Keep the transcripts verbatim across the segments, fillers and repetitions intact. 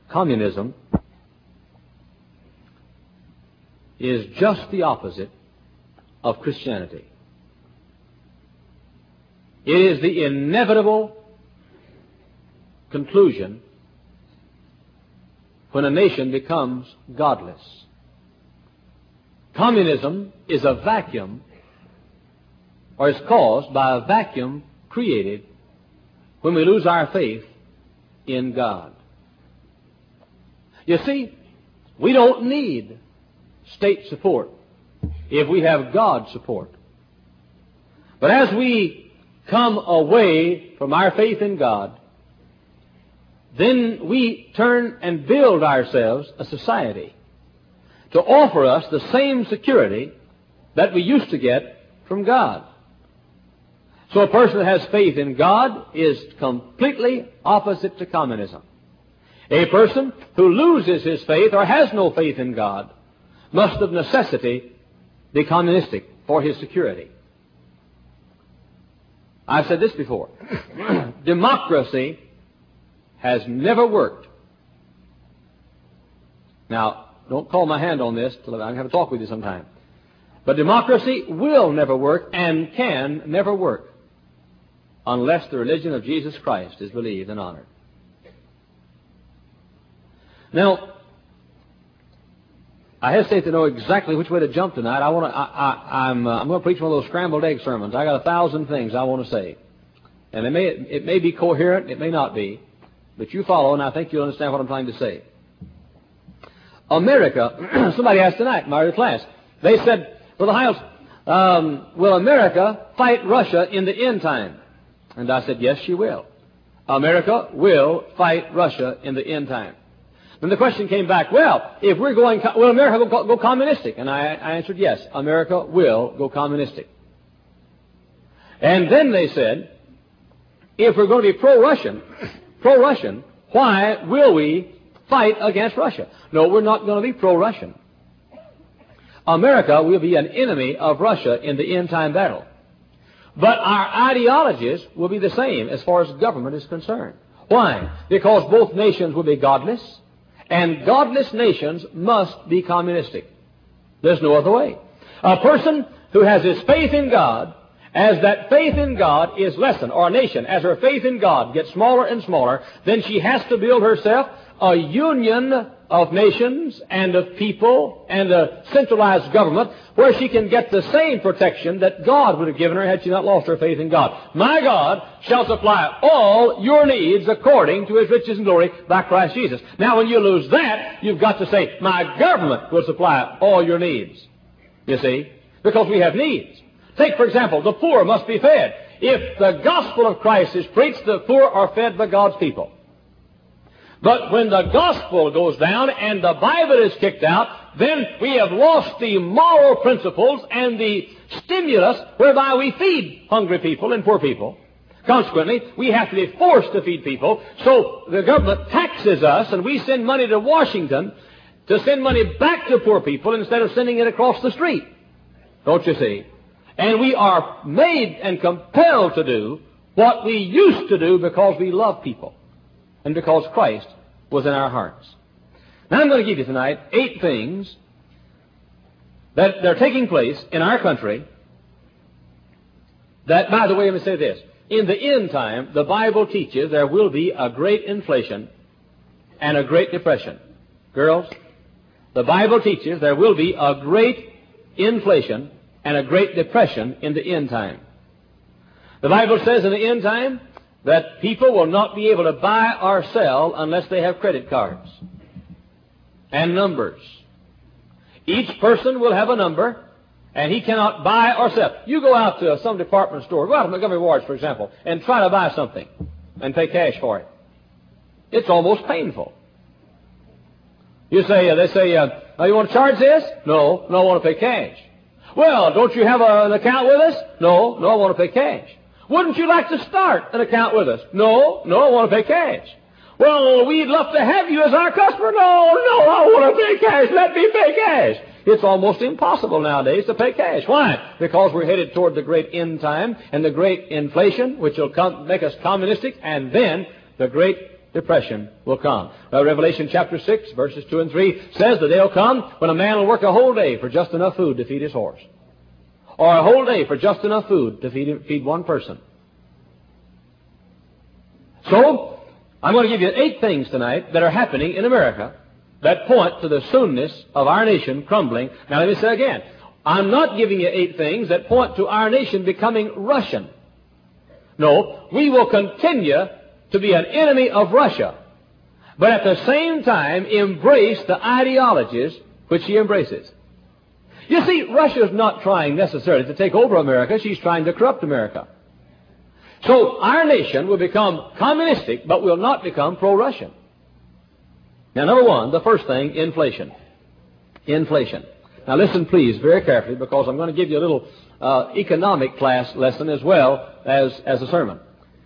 communism is just the opposite of Christianity. It is the inevitable conclusion when a nation becomes godless. Communism is a vacuum, or is caused by a vacuum created when we lose our faith in God. You see, we don't need state support if we have God's support. But as we come away from our faith in God, then we turn and build ourselves a society to offer us the same security that we used to get from God. So a person that has faith in God is completely opposite to communism. A person who loses his faith or has no faith in God must of necessity be communistic for his security. I've said this before. Democracy has never worked. Now, don't call my hand on this till I can have a talk with you sometime. But democracy will never work and can never work unless the religion of Jesus Christ is believed and honored. Now, I hesitate to know exactly which way to jump tonight. I want to. I, I, I'm. Uh, I'm going to preach one of those scrambled egg sermons. I got a thousand things I want to say, and it may it may be coherent, it may not be, but you follow, and I think you'll understand what I'm trying to say. America. Somebody asked tonight in my other class. They said, "Brother Hiles, um, will America fight Russia in the end time?" And I said, "Yes, she will. America will fight Russia in the end time." Then the question came back, well, if we're going, will America go, go communistic? And I, I answered, yes, America will go communistic. And then they said, if we're going to be pro-Russian, pro-Russian, why will we fight against Russia? No, we're not going to be pro-Russian. America will be an enemy of Russia in the end-time battle. But our ideologies will be the same as far as government is concerned. Why? Because both nations will be godless. And godless nations must be communistic. There's no other way. A person who has his faith in God, as that faith in God is lessened, or a nation, as her faith in God gets smaller and smaller, then she has to build herself a union of nations and of people and a centralized government where she can get the same protection that God would have given her had she not lost her faith in God. My God shall supply all your needs according to His riches and glory by Christ Jesus. Now, when you lose that, you've got to say, my government will supply all your needs. You see? Because we have needs. Take, for example, the poor must be fed. If the gospel of Christ is preached, the poor are fed by God's people. But when the gospel goes down and the Bible is kicked out, then we have lost the moral principles and the stimulus whereby we feed hungry people and poor people. Consequently, we have to be forced to feed people. So the government taxes us and we send money to Washington to send money back to poor people instead of sending it across the street. Don't you see? And we are made and compelled to do what we used to do because we love people. And because Christ was in our hearts. Now I'm going to give you tonight eight things that are taking place in our country that, by the way, let me say this. In the end time, the Bible teaches there will be a great inflation and a great depression. Girls, the Bible teaches there will be a great inflation and a great depression in the end time. The Bible says in the end time, that people will not be able to buy or sell unless they have credit cards and numbers. Each person will have a number, and he cannot buy or sell. You go out to some department store, go out to Montgomery Ward's, for example, and try to buy something and pay cash for it. It's almost painful. You say, uh, they say, uh, oh, you want to charge this? No, no, I want to pay cash. Well, don't you have a, an account with us? No, no, I want to pay cash. Wouldn't you like to start an account with us? No, no, I want to pay cash. Well, we'd love to have you as our customer. No, no, I want to pay cash. Let me pay cash. It's almost impossible nowadays to pay cash. Why? Because we're headed toward the great end time and the great inflation, which will come, make us communistic, and then the great depression will come. Well, Revelation chapter six, verses two and three says the day will come when a man will work a whole day for just enough food to feed his horse, or a whole day for just enough food to feed, feed one person. So, I'm going to give you eight things tonight that are happening in America that point to the soonness of our nation crumbling. Now, let me say again, I'm not giving you eight things that point to our nation becoming Russian. No, we will continue to be an enemy of Russia, but at the same time embrace the ideologies which she embraces. You see, Russia is not trying necessarily to take over America. She's trying to corrupt America. So our nation will become communistic, but will not become pro-Russian. Now, number one, the first thing, inflation. Inflation. Now, listen, please, very carefully, because I'm going to give you a little uh, economic class lesson as well as, as a sermon.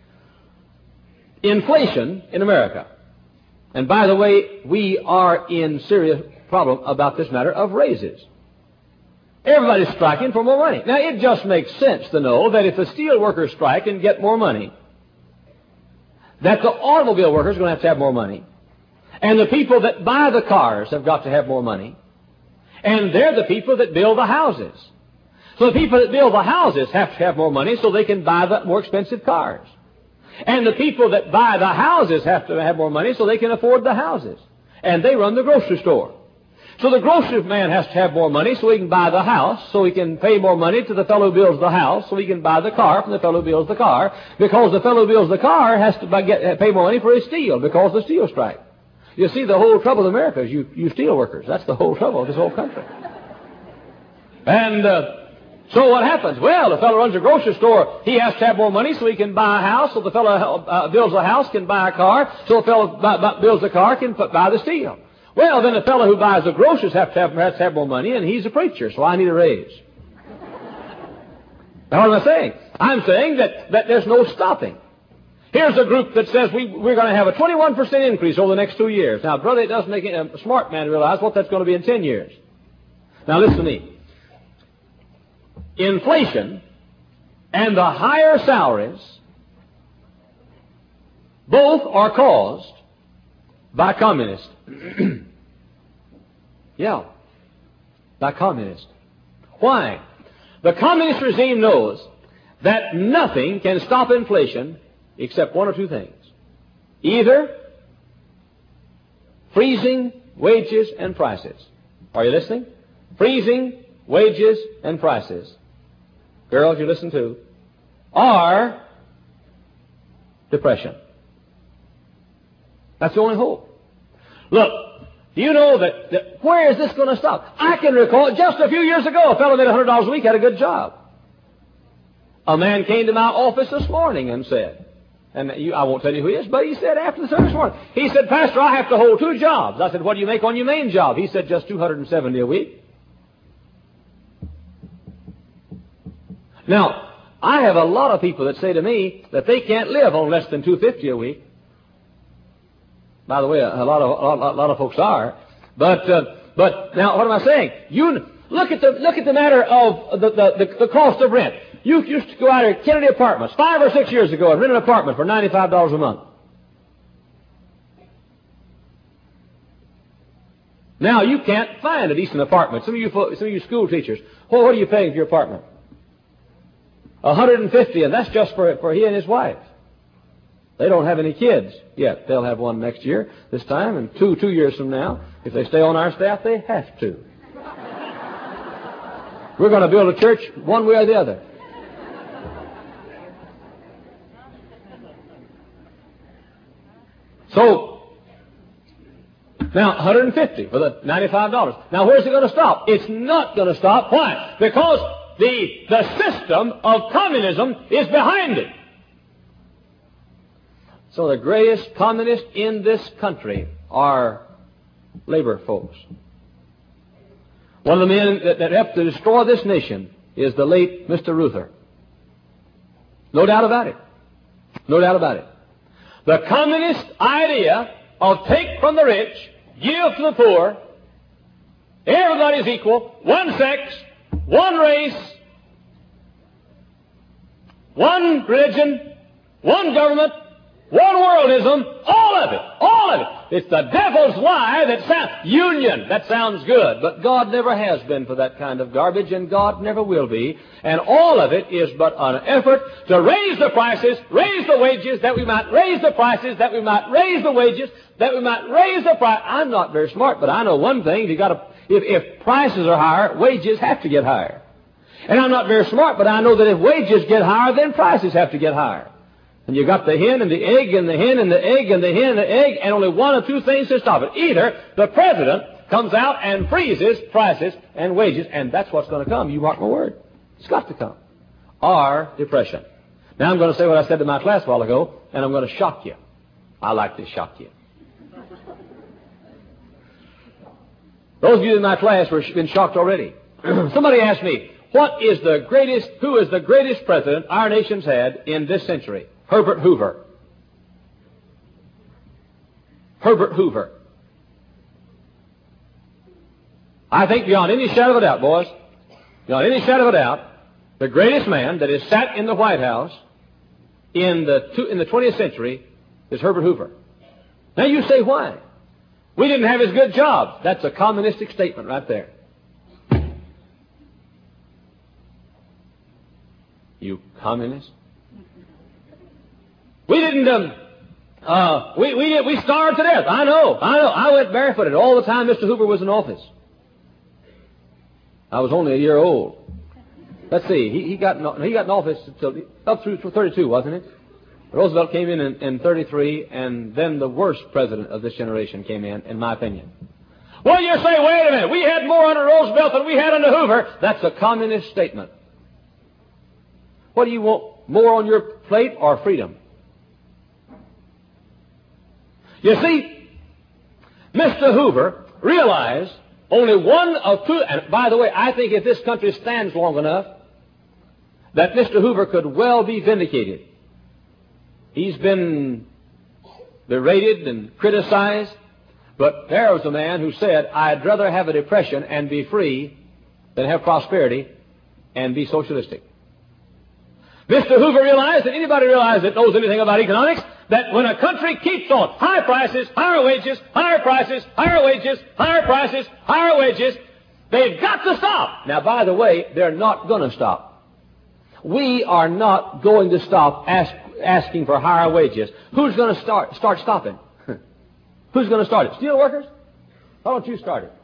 Inflation in America. And by the way, we are in serious problem about this matter of raises. Everybody's striking for more money. Now, it just makes sense to know that if the steel workers strike and get more money, that the automobile workers are going to have to have more money. And the people that buy the cars have got to have more money. And they're the people that build the houses. So the people that build the houses have to have more money so they can buy the more expensive cars. And the people that buy the houses have to have more money so they can afford the houses. And they run the grocery store. So the grocery man has to have more money so he can buy the house, so he can pay more money to the fellow who builds the house, so he can buy the car from the fellow who builds the car, because the fellow who builds the car has to buy, get, pay more money for his steel because of the steel strike. You see, the whole trouble in America is you, you steel workers. That's the whole trouble of this whole country. And uh, so what happens? Well, the fellow runs a grocery store. He has to have more money so he can buy a house, so the fellow uh, builds a house can buy a car, so the fellow buy, buy, builds a car can buy the steel. Well, then the fellow who buys the groceries have to have, has to have more money, and he's a preacher, so I need a raise. Now, what am I saying? I'm saying that, that there's no stopping. Here's a group that says we, we're going to have a twenty-one percent increase over the next two years. Now, brother, it doesn't make a smart man realize what that's going to be in ten years. Now, listen to me. Inflation and the higher salaries both are caused by communists. Yeah, by communists. Why? The communist regime knows that nothing can stop inflation except one or two things. Either freezing wages and prices. Are you listening? Freezing wages and prices. Girls, you listen too. Or depression. That's the only hope. Look, do you know that, that where is this going to stop? I can recall just a few years ago, a fellow made one hundred dollars a week, had a good job. A man came to my office this morning and said, and you, I won't tell you who he is, but he said after the service this morning, he said, Pastor, I have to hold two jobs. I said, what do you make on your main job? He said, just two hundred seventy a week. Now, I have a lot of people that say to me that they can't live on less than two hundred fifty a week. By the way, a lot of a lot, a lot of folks are, but uh, but now what am I saying? You look at the look at the matter of the the, the, the cost of rent. You used to go out at Kennedy Apartments five or six years ago and rent an apartment for ninety-five dollars a month. Now you can't find a decent apartment. Some of you some of you school teachers, well, what are you paying for your apartment? one hundred fifty, and that's just for for he and his wife. They don't have any kids yet. They'll have one next year, this time, and two, two years from now. If they stay on our staff, they have to. We're going to build a church one way or the other. So, now, one hundred fifty for the ninety-five dollars. Now, where's it going to stop? It's not going to stop. Why? Because the, the system of communism is behind it. So the greatest communists in this country are labor folks. One of the men that, that helped to destroy this nation is the late Mister Ruther. No doubt about it. No doubt about it. The communist idea of take from the rich, give to the poor, everybody's equal, one sex, one race, one religion, one government, One worldism, all of it, all of it. It's the devil's lie that sounds, union, that sounds good. But God never has been for that kind of garbage, and God never will be. And all of it is but an effort to raise the prices, raise the wages, that we might raise the prices, that we might raise the wages, that we might raise the price. I'm not very smart, but I know one thing. If you got to, if, if prices are higher, wages have to get higher. And I'm not very smart, but I know that if wages get higher, then prices have to get higher. And you got the hen and the egg and the hen and the egg and the hen and the egg, and only one or two things to stop it. Either the president comes out and freezes prices and wages, and that's what's going to come. You mark my word. It's got to come. Or depression. Now I'm going to say what I said to my class a while ago, and I'm going to shock you. I like to shock you. Those of you in my class were been shocked already. Somebody asked me, what is the greatest, who is the greatest president our nation's had in this century? Herbert Hoover. Herbert Hoover. I think beyond any shadow of a doubt, boys, beyond any shadow of a doubt, the greatest man that has sat in the White House in the, two, in the twentieth century is Herbert Hoover. Now you say why? We didn't have as good jobs. That's a communistic statement right there. You communists. We didn't, um, uh, we, we, we starved to death. I know, I know. I went barefooted all the time Mister Hoover was in office. I was only a year old. Let's see, he, he got in, he got in office until, up through thirty-two, wasn't it? Roosevelt came in, in in thirty-three, and then the worst president of this generation came in, in my opinion. Well, you say, wait a minute, we had more under Roosevelt than we had under Hoover. That's a communist statement. What do you want, more on your plate or freedom? You see, Mister Hoover realized only one of two, and by the way, I think if this country stands long enough, that Mister Hoover could well be vindicated. He's been berated and criticized, but there was a man who said, I'd rather have a depression and be free than have prosperity and be socialistic. Mister Hoover realized, and anybody realized that knows anything about economics, that when a country keeps on higher prices, higher wages, higher prices, higher wages, higher prices, higher wages, they've got to stop. Now, by the way, they're not going to stop. We are not going to stop ask, asking for higher wages. Who's going to start start stopping? Who's going to start it? Steel workers? Why don't you start it?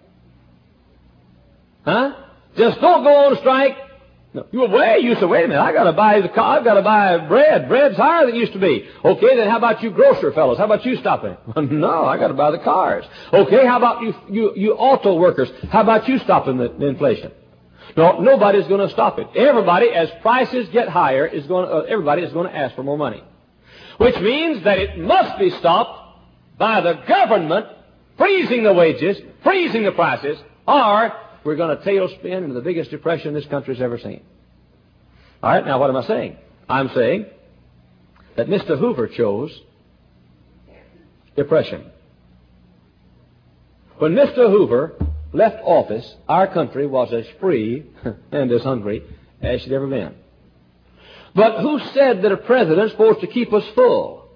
Huh? Just don't go on strike. No. You were way you said, wait a minute, I gotta buy the car, I've gotta buy bread. Bread's higher than it used to be. Okay, then how about you grocer fellows? How about you stopping it? No, I gotta buy the cars. Okay, how about you you you auto workers? How about you stopping the, the inflation? No, nobody's gonna stop it. Everybody, as prices get higher, is going uh, everybody is gonna ask for more money. Which means that it must be stopped by the government freezing the wages, freezing the prices, or we're going to tailspin into the biggest depression this country's ever seen. All right, now what am I saying? I'm saying that Mister Hoover chose depression. When Mister Hoover left office, our country was as free and as hungry as she'd ever been. But who said that a president's supposed to keep us full?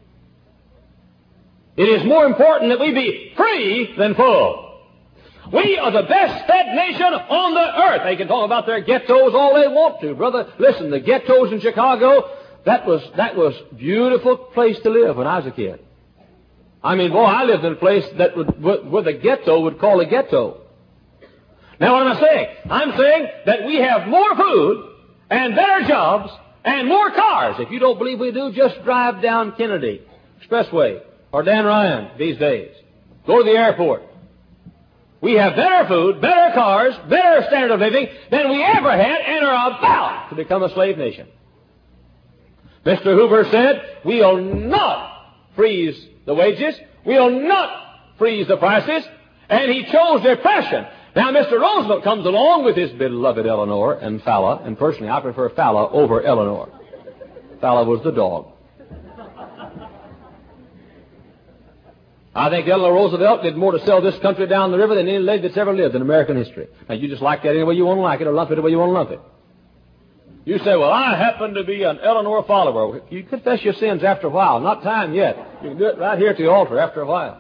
It is more important that we be free than full. We are the best fed nation on the earth. They can talk about their ghettos all they want to, brother. Listen, the ghettos in Chicago, that was that was a beautiful place to live when I was a kid. I mean, boy, I lived in a place that would, where the ghetto would call a ghetto. Now, what am I saying? I'm saying that we have more food and better jobs and more cars. If you don't believe we do, just drive down Kennedy Expressway or Dan Ryan these days. Go to the airport. We have better food, better cars, better standard of living than we ever had and are about to become a slave nation. Mister Hoover said, we'll not freeze the wages, we'll not freeze the prices, and he chose depression. Now, Mister Roosevelt comes along with his beloved Eleanor and Falla, and personally I prefer Falla over Eleanor. Falla was the dog. I think Eleanor Roosevelt did more to sell this country down the river than any lady that's ever lived in American history. Now, you just like that any way you want to like it, or lump it the way you want to lump it. You say, well, I happen to be an Eleanor follower. You confess your sins after a while. Not time yet. You can do it right here at the altar after a while.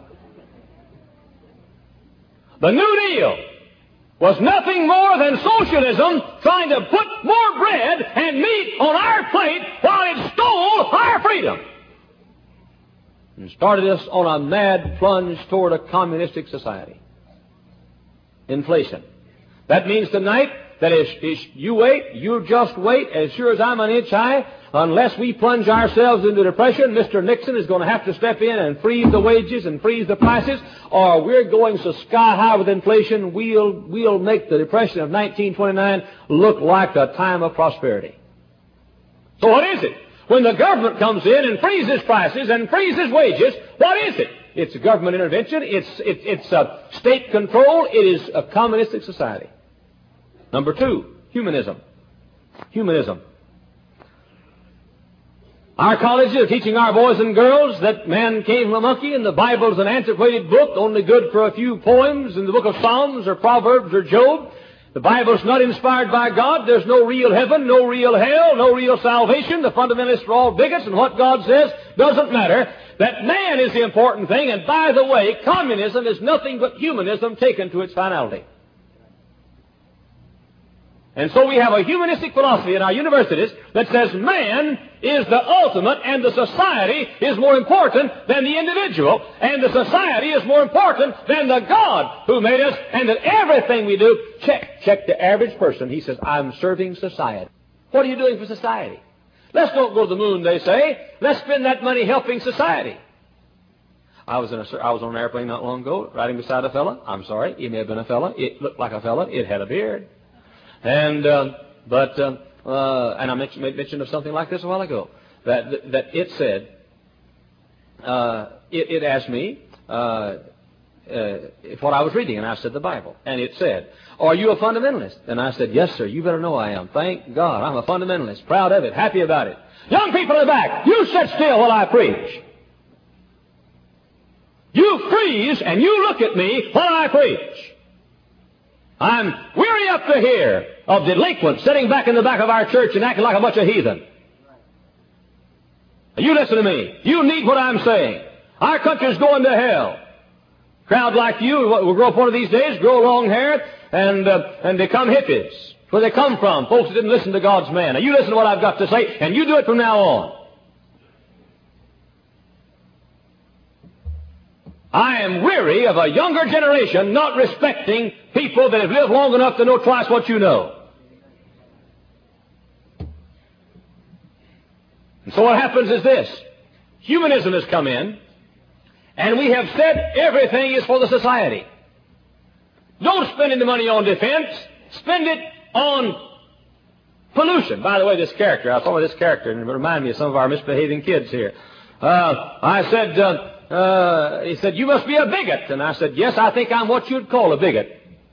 The New Deal was nothing more than socialism trying to put more bread and meat on our plate while it stole our freedom. And started us on a mad plunge toward a communistic society. Inflation. That means tonight that is, is you wait, you just wait, as sure as I'm an inch high, unless we plunge ourselves into depression, Mister Nixon is going to have to step in and freeze the wages and freeze the prices, or we're going so sky high with inflation, we'll, we'll make the Depression of nineteen twenty-nine look like a time of prosperity. So what is it? When the government comes in and freezes prices and freezes wages, what is it? It's a government intervention. It's, it, it's a state control. It is a communistic society. Number two, humanism. Humanism. Our colleges are teaching our boys and girls that man came from a monkey and the Bible's an antiquated book, only good for a few poems in the book of Psalms or Proverbs or Job. The Bible's not inspired by God. There's no real heaven, no real hell, no real salvation. The fundamentalists are all bigots, and what God says doesn't matter. That man is the important thing, and by the way, communism is nothing but humanism taken to its finality. And so we have a humanistic philosophy in our universities that says man is the ultimate and the society is more important than the individual, and the society is more important than the God who made us, and that everything we do, check, check the average person. He says, I'm serving society. What are you doing for society? Let's don't go to the moon, they say. Let's spend that money helping society. I was in a, I was on an airplane not long ago, riding beside a fella. I'm sorry, he may have been a fella. It looked like a fella. It had a beard. And, uh, but, uh, uh, and I mentioned, made mention of something like this a while ago, that, that it said, uh, it, it asked me, uh, uh, if what I was reading, and I said the Bible. And it said, are you a fundamentalist? And I said, yes, sir, you better know I am. Thank God, I'm a fundamentalist, proud of it, happy about it. Young people in the back, you sit still while I preach. You freeze and you look at me while I preach. I'm weary up to here of delinquents sitting back in the back of our church and acting like a bunch of heathen. You listen to me. You need what I'm saying. Our country's going to hell. Crowd like you will grow up one of these days, grow long hair, and uh, and become hippies. Where they come from, folks that didn't listen to God's man. Now you listen to what I've got to say, and you do it from now on. I am weary of a younger generation not respecting people that have lived long enough to know twice what you know. And so what happens is this. Humanism has come in, and we have said everything is for the society. Don't spend any money on defense. Spend it on pollution. By the way, this character, I saw this character, and it reminded me of some of our misbehaving kids here. Uh, I said... Uh, Uh, he said, you must be a bigot. And I said, yes, I think I'm what you'd call a bigot.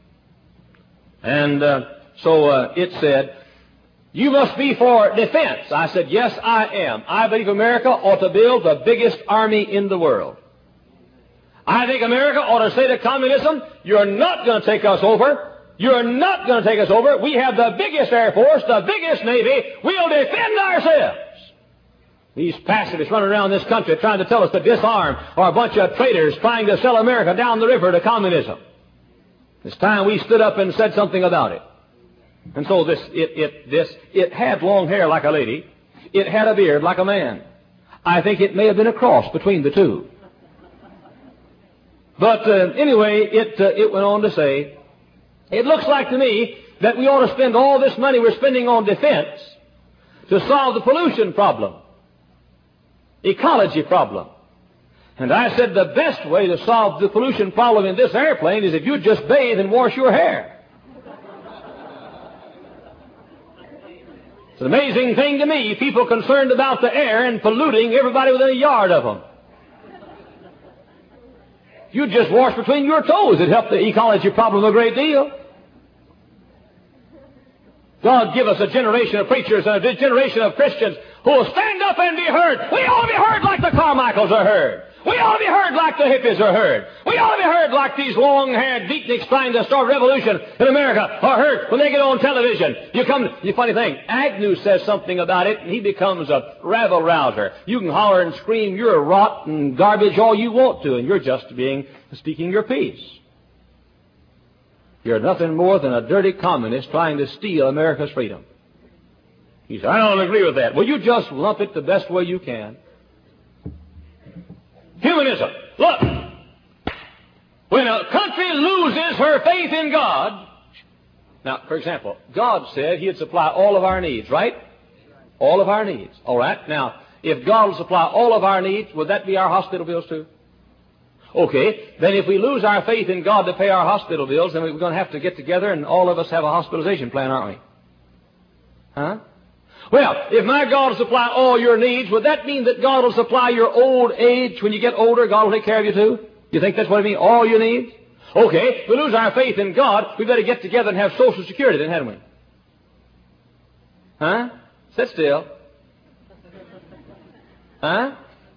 And uh, so uh, it said, you must be for defense. I said, yes, I am. I believe America ought to build the biggest army in the world. I think America ought to say to communism, you're not going to take us over. You're not going to take us over. We have the biggest Air Force, the biggest Navy. We'll defend ourselves. These pacifists running around this country trying to tell us to disarm are a bunch of traitors trying to sell America down the river to communism. It's time we stood up and said something about it. And so this, it, it, this, it had long hair like a lady. It had a beard like a man. I think it may have been a cross between the two. But uh, anyway, it, uh, it went on to say, it looks like to me that we ought to spend all this money we're spending on defense to solve the pollution problem. Ecology problem. And I said the best way to solve the pollution problem in this airplane is if you just bathe and wash your hair. It's an amazing thing to me, people concerned about the air and polluting everybody within a yard of them. If you just wash between your toes, it'd help the ecology problem a great deal. God give us a generation of preachers and a generation of Christians who will stand up and be heard. We ought to be heard like the Carmichaels are heard. We ought to be heard like the hippies are heard. We ought to be heard like these long-haired beatniks trying to start a revolution in America are heard when they get on television. You come, the funny thing, Agnew says something about it, and he becomes a rabble-rouser. You can holler and scream, you're rotten garbage all you want to, and you're just being speaking your piece. You're nothing more than a dirty communist trying to steal America's freedom. He said, I don't agree with that. Well, you just lump it the best way you can. Humanism. Look, when a country loses her faith in God, now, for example, God said He'd supply all of our needs, right? All of our needs. All right. Now, if God will supply all of our needs, would that be our hospital bills too? Okay. Then if we lose our faith in God to pay our hospital bills, then we're going to have to get together and all of us have a hospitalization plan, aren't we? Huh? Well, if my God will supply all your needs, would that mean that God will supply your old age when you get older? God will take care of you too? You think that's what it means? All your needs? Okay, if we lose our faith in God, we better get together and have Social Security then, hadn't we? Huh? Sit still. Huh?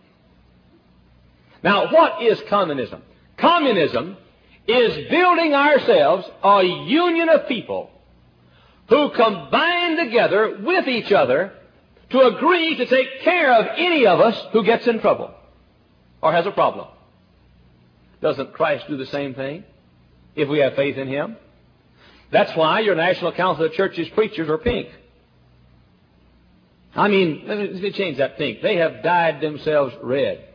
Now, what is communism? Communism is building ourselves a union of people who combine together with each other to agree to take care of any of us who gets in trouble or has a problem. Doesn't Christ do the same thing if we have faith in Him? That's why your National Council of Churches preachers are pink. I mean, let me, let me change that pink. They have dyed themselves red.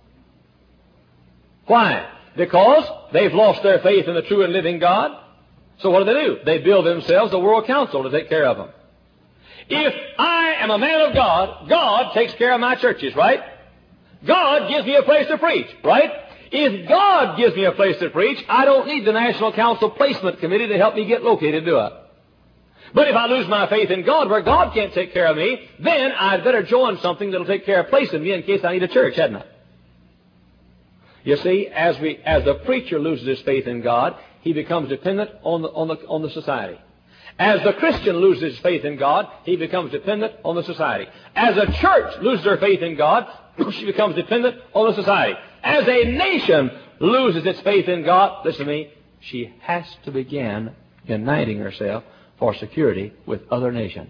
Why? Because they've lost their faith in the true and living God. So what do they do? They build themselves a world council to take care of them. If I am a man of God, God takes care of my churches, right? God gives me a place to preach, right? If God gives me a place to preach, I don't need the National Council Placement Committee to help me get located, do I? But if I lose my faith in God where God can't take care of me, then I'd better join something that'll take care of placing me in case I need a church, hadn't I? You see, as we, as the preacher loses his faith in God, he becomes dependent on the, on the, on the society. As the Christian loses his faith in God, he becomes dependent on the society. As a church loses her faith in God, she becomes dependent on the society. As a nation loses its faith in God, listen to me, she has to begin uniting herself for security with other nations.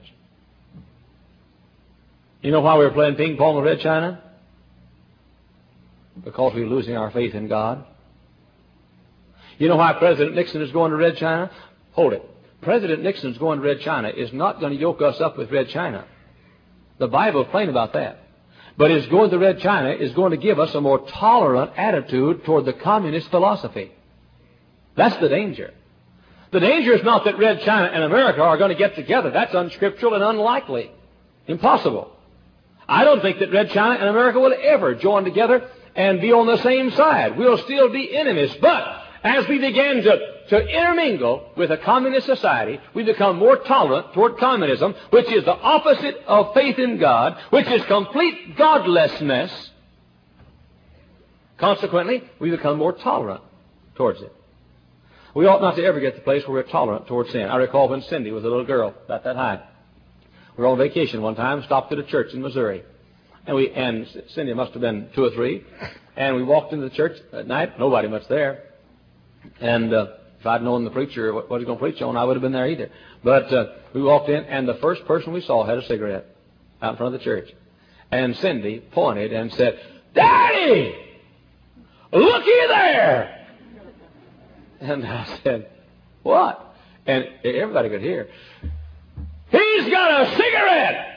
You know why we were playing ping pong with Red China? Because we were losing our faith in God. You know why President Nixon is going to Red China? Hold it. President Nixon's going to Red China is not going to yoke us up with Red China. The Bible is plain about that. But his going to Red China is going to give us a more tolerant attitude toward the communist philosophy. That's the danger. The danger is not that Red China and America are going to get together. That's unscriptural and unlikely. Impossible. I don't think that Red China and America will ever join together and be on the same side. We'll still be enemies. But as we begin to, to intermingle with a communist society, we become more tolerant toward communism, which is the opposite of faith in God, which is complete godlessness. Consequently, we become more tolerant towards it. We ought not to ever get to the place where we're tolerant towards sin. I recall when Cindy was a little girl, about that high. We were on vacation one time, stopped at a church in Missouri. And we and Cindy must have been two or three. And we walked into the church at night, nobody much there. And uh, if I'd known the preacher what, what he was going to preach on, I would have been there either. But uh, we walked in, and the first person we saw had a cigarette out in front of the church. And Cindy pointed and said, "Daddy, looky there!" And I said, "What?" And everybody could hear. "He's got a cigarette!"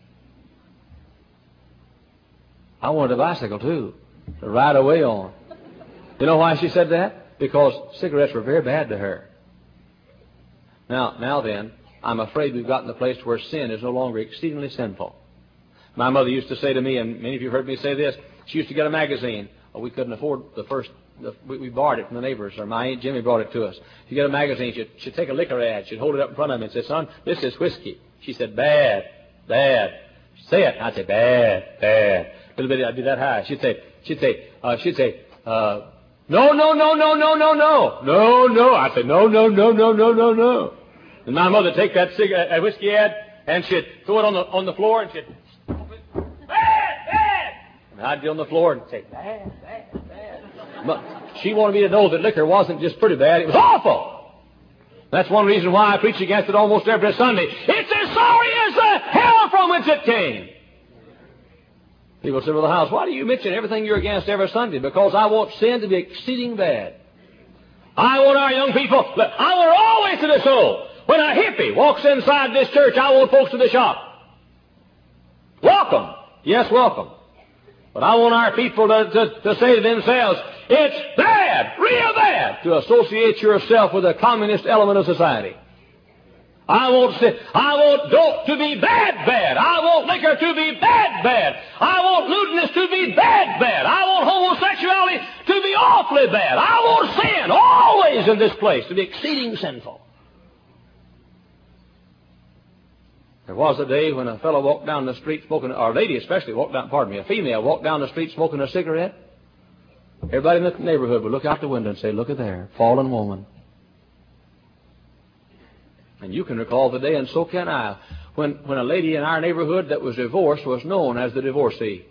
I wanted a bicycle, too, to ride away on. You know why she said that? Because cigarettes were very bad to her. Now, now then, I'm afraid we've gotten to the place where sin is no longer exceedingly sinful. My mother used to say to me, and many of you have heard me say this, she used to get a magazine. Well, we couldn't afford the first, the, we, we borrowed it from the neighbors, or my Aunt Jimmy brought it to us. She'd get a magazine, she'd, she'd take a liquor ad, she'd hold it up in front of me and say, "Son, this is whiskey." She said, "Bad, bad." She'd say it, I'd say, "Bad, bad." A little bit, I'd be that high. She'd say, she'd say, uh, she'd say, uh, "No, no, no, no, no, no, no, no, no." I'd say, "No, no, no, no, no, no, no." And my mother would take that cigarette, that whiskey ad, and she'd throw it on the on the floor, and she'd, "Bad, bad." And I'd get on the floor and say, bad, bad, bad. But she wanted me to know that liquor wasn't just pretty bad, it was awful. That's one reason why I preach against it almost every Sunday. It's as sorry as the hell from whence it came. People say, well, the house, why do you mention everything you're against every Sunday? Because I want sin to be exceeding bad. I want our young people, I want always to the soul. When a hippie walks inside this church, I want folks to the shop. Welcome. Yes, welcome. But I want our people to, to, to say to themselves, it's bad, real bad, to associate yourself with a communist element of society. I want, I want dope to be bad, bad. I want liquor to be bad, bad. I want lewdness to be bad, bad. I want homosexuality to be awfully bad. I want sin always in this place to be exceeding sinful. There was a day when a fellow walked down the street smoking, or a lady especially walked down, pardon me, a female walked down the street smoking a cigarette. Everybody in the neighborhood would look out the window and say, look at there, fallen woman. And you can recall the day, and so can I, when, when a lady in our neighborhood that was divorced was known as the divorcee.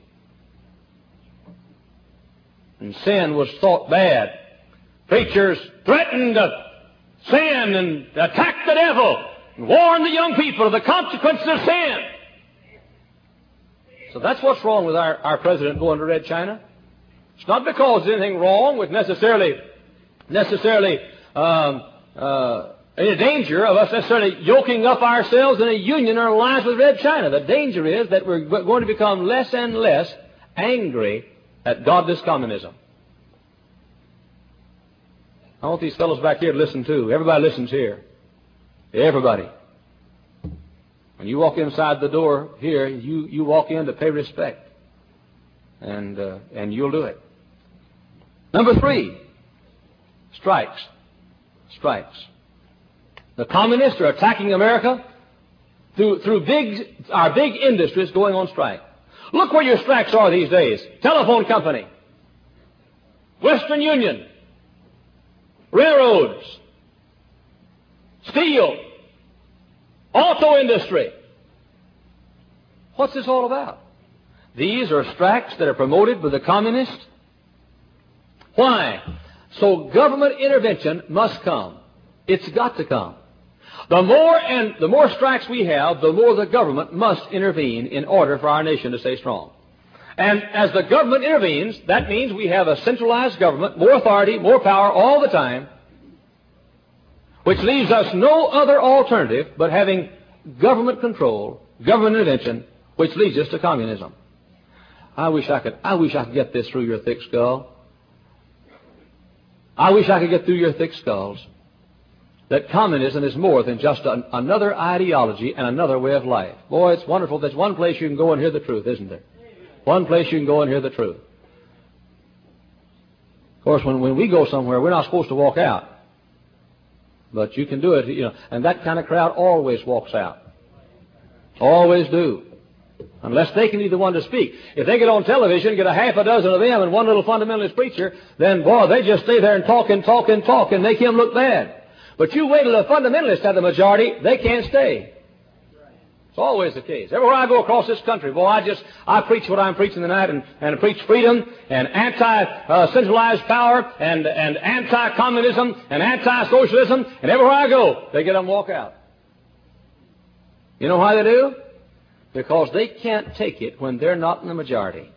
And sin was thought bad. Preachers threatened to sin and attack the devil and warn the young people of the consequences of sin. So that's what's wrong with our, our president going to Red China. It's not because there's anything wrong with necessarily, necessarily, um, uh, any danger of us necessarily yoking up ourselves in a union or alliance with Red China. The danger is that we're going to become less and less angry at godless communism. I want these fellows back here to listen too. Everybody listens here. Everybody. When you walk inside the door here, you, you walk in to pay respect. And, uh, and you'll do it. Number three, strikes. Strikes. The communists are attacking America through, through big, our big industries going on strike. Look where your strikes are these days. Telephone company, Western Union, railroads, steel, auto industry. What's this all about? These are strikes that are promoted by the communists. Why? So government intervention must come. It's got to come. The more and the more strikes we have, the more the government must intervene in order for our nation to stay strong. And as the government intervenes, that means we have a centralized government, more authority, more power all the time, which leaves us no other alternative but having government control, government intervention, which leads us to communism. I wish I could, I wish I could get this through your thick skull. I wish I could get through your thick skulls that communism is more than just an, another ideology and another way of life. Boy, it's wonderful. There's one place you can go and hear the truth, isn't there? One place you can go and hear the truth. Of course, when, when we go somewhere, we're not supposed to walk out. But you can do it, you know, and that kind of crowd always walks out. Always do. Unless they can be the one to speak. If they get on television, get a half a dozen of them and one little fundamentalist preacher, then, boy, they just stay there and talk and talk and talk and make him look bad. But you wait till the fundamentalists have the majority, they can't stay. It's always the case. Everywhere I go across this country, boy, I just, I preach what I'm preaching tonight and, and preach freedom and anti-centralized uh, power and, and anti-communism and anti-socialism, and everywhere I go, they get them walk out. You know why they do? Because they can't take it when they're not in the majority.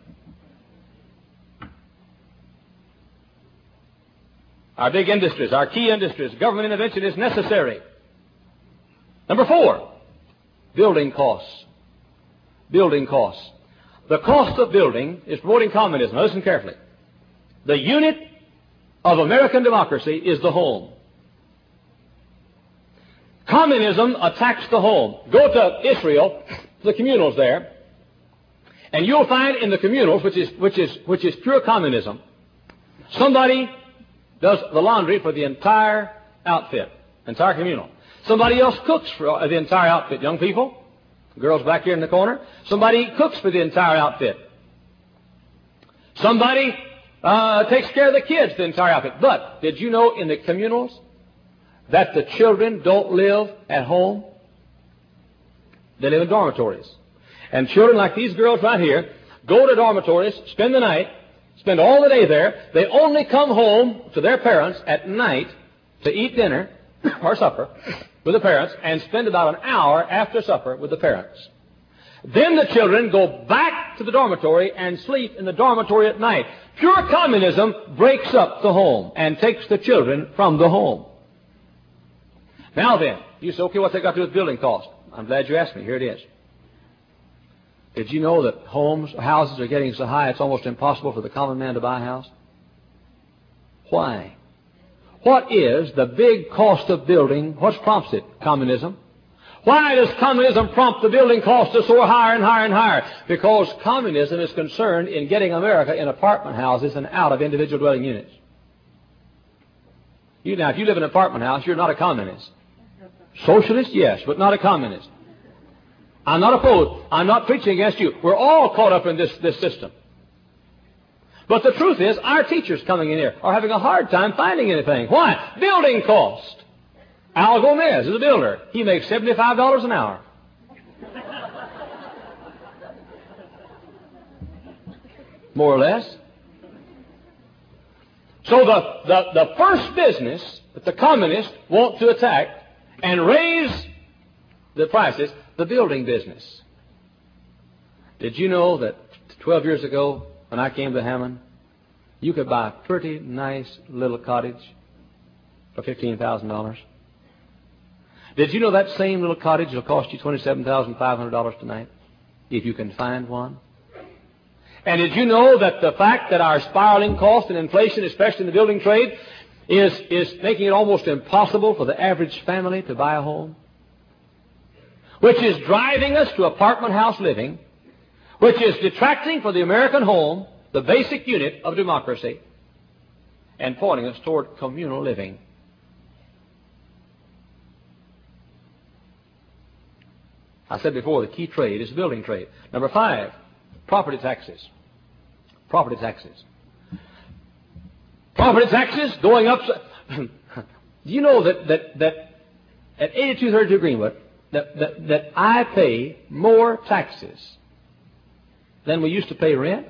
Our big industries, our key industries, government intervention is necessary. Number four, building costs. Building costs. The cost of building is promoting communism. Now listen carefully. The unit of American democracy is the home. Communism attacks the home. Go to Israel, the communals there, and you'll find in the communals, which is, which is, which is pure communism, somebody does the laundry for the entire outfit, entire communal. Somebody else cooks for the entire outfit, young people. Girls back here in the corner. Somebody cooks for the entire outfit. Somebody uh, takes care of the kids for the entire outfit. But did you know in the communals that the children don't live at home? They live in dormitories. And children like these girls right here, go to dormitories, spend the night, spend all the day there. They only come home to their parents at night to eat dinner or supper with the parents and spend about an hour after supper with the parents. Then the children go back to the dormitory and sleep in the dormitory at night. Pure communism breaks up the home and takes the children from the home. Now then, you say, okay, what's that got to do with building cost? I'm glad you asked me. Here it is. Did you know that homes, houses are getting so high it's almost impossible for the common man to buy a house? Why? What is the big cost of building? What's prompts it? Communism. Why does communism prompt the building cost to soar higher and higher and higher? Because communism is concerned in getting America in apartment houses and out of individual dwelling units. You, now, if you live in an apartment house, you're not a communist. Socialist, yes, but not a communist. I'm not opposed. I'm not preaching against you. We're all caught up in this, this system. But the truth is, our teachers coming in here are having a hard time finding anything. Why? Building cost. Al Gomez is a builder. He makes seventy-five dollars an hour. More or less. So the, the, the first business that the communists want to attack and raise the prices, the building business. Did you know that twelve years ago, when I came to Hammond, you could buy a pretty nice little cottage for fifteen thousand dollars? Did you know that same little cottage will cost you twenty-seven thousand five hundred dollars tonight, if you can find one? And did you know that the fact that our spiraling cost and inflation, especially in the building trade, is, is making it almost impossible for the average family to buy a home? Which is driving us to apartment house living, which is detracting for the American home, the basic unit of democracy, and pointing us toward communal living. I said before, the key trade is the building trade. Number five, property taxes. Property taxes. Property taxes going up. Do you know that, that, that at eighty-two thirty-two Greenwood, that, that, that I pay more taxes than we used to pay rent?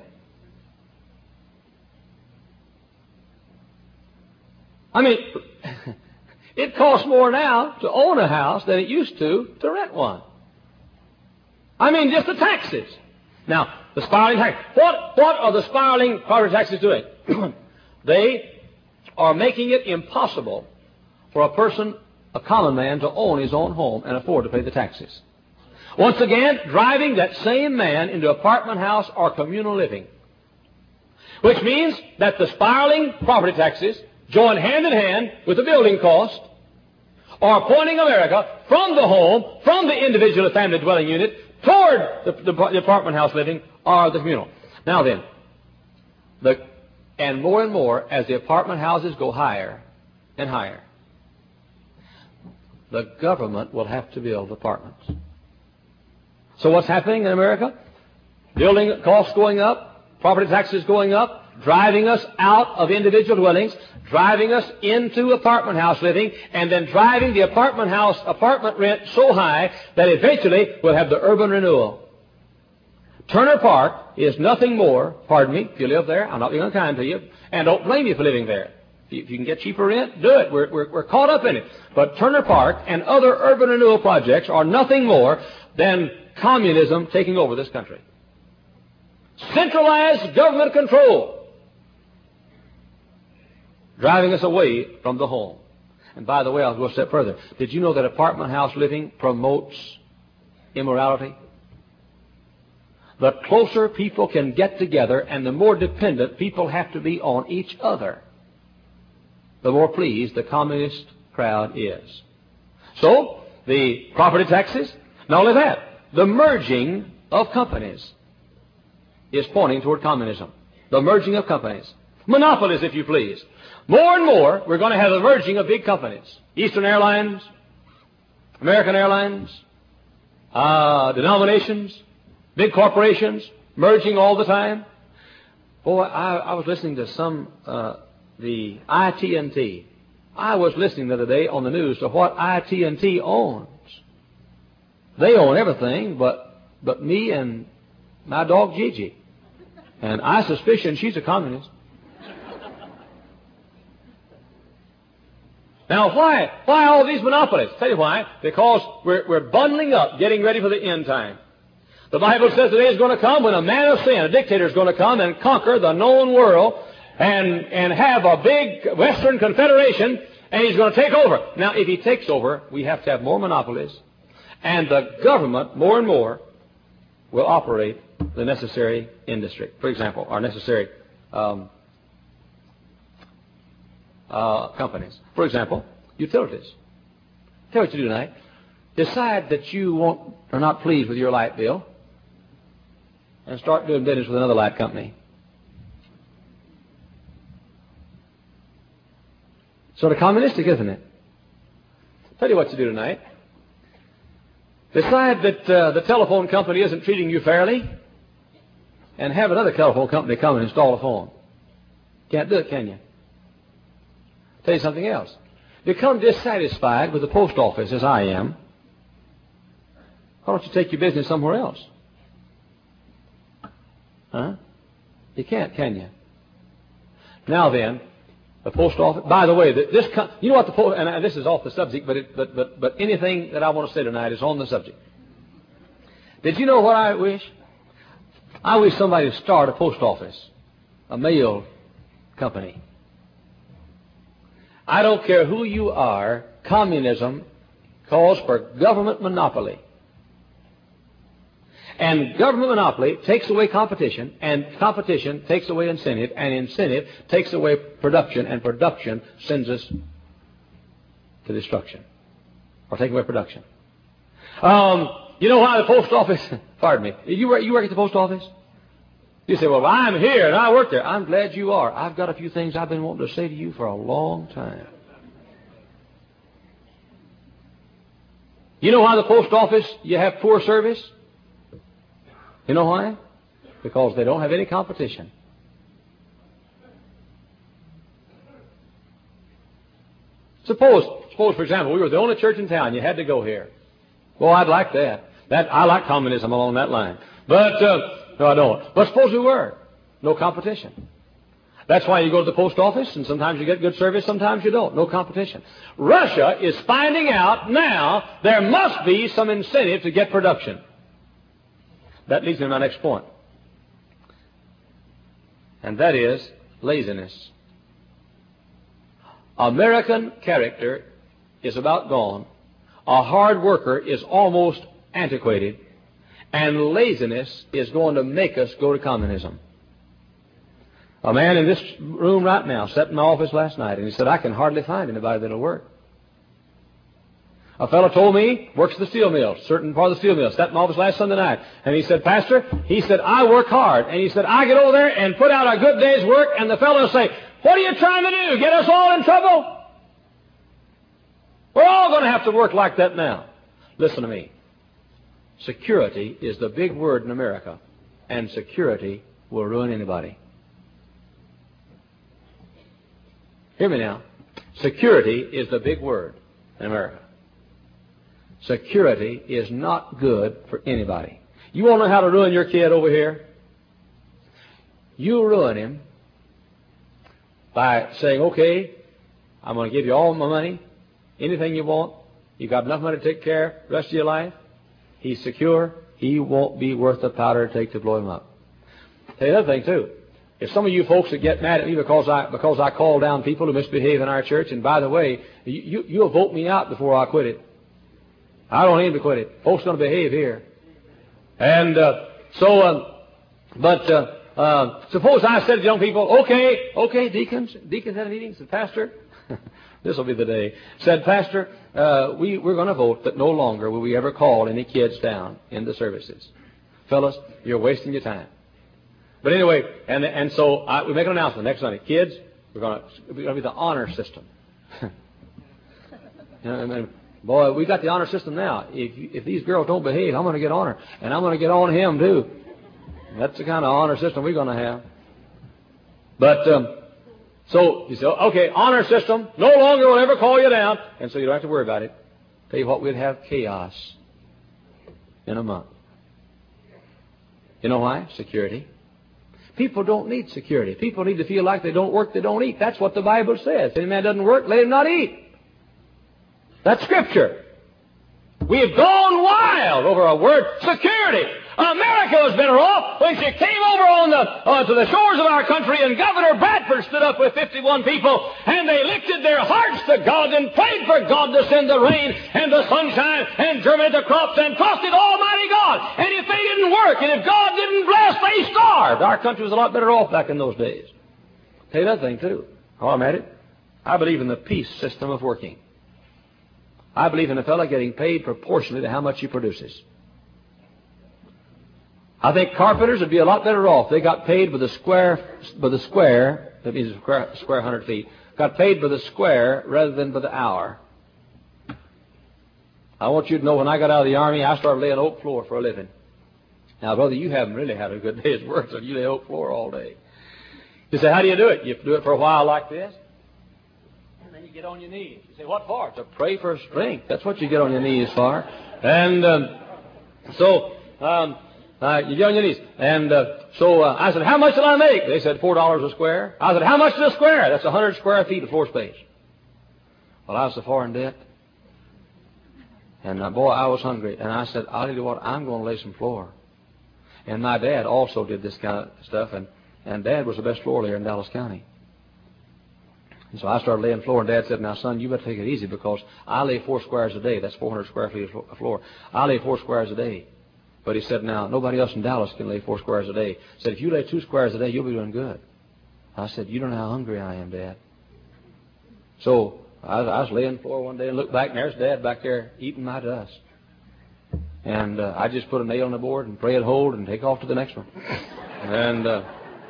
I mean, it costs more now to own a house than it used to to rent one. I mean, just the taxes. Now, the spiraling tax. What, what are the spiraling property taxes doing? They are making it impossible for a person, a common man, to own his own home and afford to pay the taxes. Once again, driving that same man into apartment house or communal living. Which means that the spiraling property taxes join hand in hand with the building cost, are pointing America from the home, from the individual family dwelling unit, toward the, the, the apartment house living or the communal. Now then, the, and more and more as the apartment houses go higher and higher, the government will have to build apartments. So what's happening in America? Building costs going up, property taxes going up, driving us out of individual dwellings, driving us into apartment house living, and then driving the apartment house apartment rent so high that eventually we'll have the urban renewal. Turner Park is nothing more, pardon me, if you live there, I'm not being unkind to you, and don't blame you for living there. If you can get cheaper rent, do it. We're, we're, we're caught up in it. But Turner Park and other urban renewal projects are nothing more than communism taking over this country. Centralized government control, driving us away from the home. And by the way, I'll go a step further. Did you know that apartment house living promotes immorality? The closer people can get together and the more dependent people have to be on each other, the more pleased the communist crowd is. So, the property taxes, not only that, the merging of companies is pointing toward communism. The merging of companies. Monopolies, if you please. More and more, we're going to have the merging of big companies. Eastern Airlines, American Airlines, uh, denominations, big corporations, merging all the time. Boy, I, I was listening to some, uh, the I T and T. I was listening the other day on the news to what I T and T owns. They own everything but, but me and my dog Gigi. And I suspicion she's a communist. Now, why? Why all these monopolies? Tell you why. Because we're, we're bundling up, getting ready for the end time. The Bible says the day is going to come when a man of sin, a dictator, is going to come and conquer the known world and, and have a big Western Confederation, and he's going to take over. Now, if he takes over, we have to have more monopolies, and the government, more and more, will operate the necessary industry. For example, our necessary um, uh, companies. For example, utilities. Tell you what you do tonight. Decide that you won't, are not pleased with your light bill, and start doing business with another light company. Sort of communistic, isn't it? Tell you what to do tonight. Decide that uh, the telephone company isn't treating you fairly, and have another telephone company come and install a phone. Can't do it, can you? Tell you something else. Become dissatisfied with the post office, as I am. Why don't you take your business somewhere else? Huh? You can't, can you? Now then, the post office. By the way, this you know what the post, and this is off the subject, but it, but but but anything that I want to say tonight is on the subject. Did you know what I wish? I wish somebody would start a post office, a mail company. I don't care who you are. Communism calls for government monopoly. And government monopoly takes away competition, and competition takes away incentive, and incentive takes away production, and production sends us to destruction. Or take away production. Um, you know why the post office, pardon me, you work, you work at the post office? You say, well, I'm here and I work there. I'm glad you are. I've got a few things I've been wanting to say to you for a long time. You know why the post office, you have poor service? You know why? Because they don't have any competition. Suppose, suppose, for example, we were the only church in town. You had to go here. Well, I'd like that. That I like communism along that line. But, uh, no, I don't. But suppose we were. No competition. That's why you go to the post office, and sometimes you get good service, sometimes you don't. No competition. Russia is finding out now there must be some incentive to get production. That leads me to my next point. And that is laziness. American character is about gone. A hard worker is almost antiquated. And laziness is going to make us go to communism. A man in this room right now sat in my office last night, and he said, I can hardly find anybody that'll work. A fellow told me, works at the steel mill, certain part of the steel mill, sat in my office last Sunday night, and he said, Pastor, he said, I work hard. And he said, I get over there and put out a good day's work, and the fellow will say, what are you trying to do? Get us all in trouble? We're all going to have to work like that now. Listen to me. Security is the big word in America, and security will ruin anybody. Hear me now. Security is the big word in America. Security is not good for anybody. You want to know how to ruin your kid over here? You ruin him by saying, okay, I'm going to give you all my money, anything you want. You've got enough money to take care of the rest of your life. He's secure. He won't be worth the powder it takes to blow him up. Tell you another thing, too. If some of you folks that get mad at me because I because I call down people who misbehave in our church, and by the way, you, you'll vote me out before I quit it. I don't aim to quit it. Folks are going to behave here. And uh, so, uh, but uh, uh, suppose I said to young people, okay, okay, deacons, deacons had a meeting, said, Pastor, this will be the day, said, Pastor, uh, we, we're going to vote that no longer will we ever call any kids down in the services. Fellas, you're wasting your time. But anyway, and and so I, we make an announcement next Sunday. Kids, we're going to, we're going to be the honor system. You know, I mean, boy, we got the honor system now. If if these girls don't behave, I'm going to get honor, and I'm going to get on him too. That's the kind of honor system we're going to have. But um, so you say, okay, honor system. No longer will ever call you down, and so you don't have to worry about it. Tell you what, we'd have chaos in a month. You know why? Security. People don't need security. People need to feel like they don't work, they don't eat. That's what the Bible says. If any man doesn't work, let him not eat. That's Scripture. We have gone wild over a word, security. America was better off when she came over on the, uh, to the shores of our country, and Governor Bradford stood up with fifty-one people, and they lifted their hearts to God and prayed for God to send the rain and the sunshine and germinate the crops and trusted Almighty God. And if they didn't work and if God didn't bless, they starved. Our country was a lot better off back in those days. I'll tell you another thing, too. While I'm at it, I believe in the peace system of working. I believe in a fellow getting paid proportionally to how much he produces. I think carpenters would be a lot better off. They got paid by the square, by the square, that means a square, square hundred feet, got paid by the square rather than by the hour. I want you to know, when I got out of the Army, I started laying oak floor for a living. Now, brother, you haven't really had a good day's work, so you lay oak floor all day. You say, how do you do it? You do it for a while like this, and then you get on your knees. You say, what for? To pray for strength. That's what you get on your knees for. And um, so... Um, Uh, you get on your knees. And uh, so uh, I said, how much did I make? They said, four dollars a square. I said, how much is a square? That's a hundred square feet of floor space. Well, I was so far in debt. And uh, boy, I was hungry. And I said, I'll tell you what, I'm going to lay some floor. And my dad also did this kind of stuff. And, and Dad was the best floor layer in Dallas County. And so I started laying floor, and Dad said, now, son, you better take it easy, because I lay four squares a day. That's four hundred square feet of floor. I lay four squares a day. But he said, now, nobody else in Dallas can lay four squares a day. He said, if you lay two squares a day, you'll be doing good. I said, you don't know how hungry I am, Dad. So I was, I was laying floor one day and looked back, and there's Dad back there eating my dust. And uh, I just put a nail in the board and pray it hold and take off to the next one. And uh,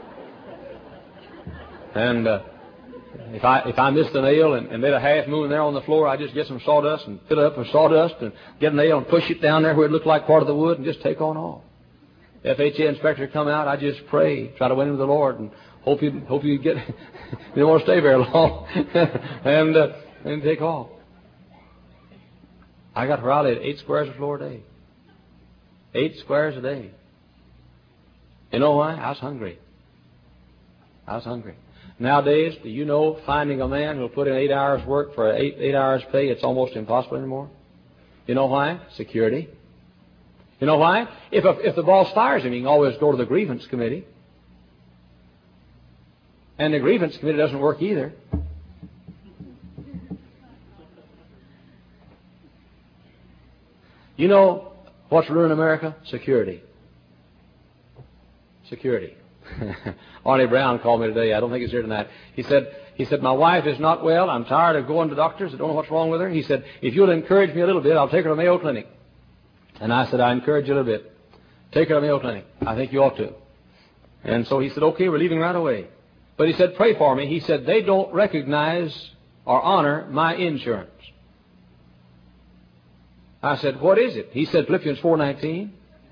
and uh, if I if I missed a nail and, and made a half moon there on the floor, I just get some sawdust and fill it up with sawdust and get a nail and push it down there where it looked like part of the wood and just take on off. F H A inspector come out, I just pray, try to win him to the Lord, and hope you hope you get. You don't want to stay very long, and uh, and take off. I got where I laid eight squares of floor a day. Eight squares a day. You know why? I was hungry. I was hungry. Nowadays, do you know, finding a man who'll put in eight hours work for eight eight hours pay, it's almost impossible anymore. You know why? Security. You know why? If a, if the boss fires him, he can always go to the grievance committee. And the grievance committee doesn't work either. You know what's ruining America? Security. Security. Arnie Brown called me today. I don't think he's here tonight. He said, he said, my wife is not well. I'm tired of going to doctors. I don't know what's wrong with her. He said, if you'll encourage me a little bit, I'll take her to Mayo Clinic. And I said, I encourage you a little bit. Take her to Mayo Clinic. I think you ought to. And so he said, okay, we're leaving right away. But he said, pray for me. He said, they don't recognize or honor my insurance. I said, what is it? He said, Philippians four nineteen.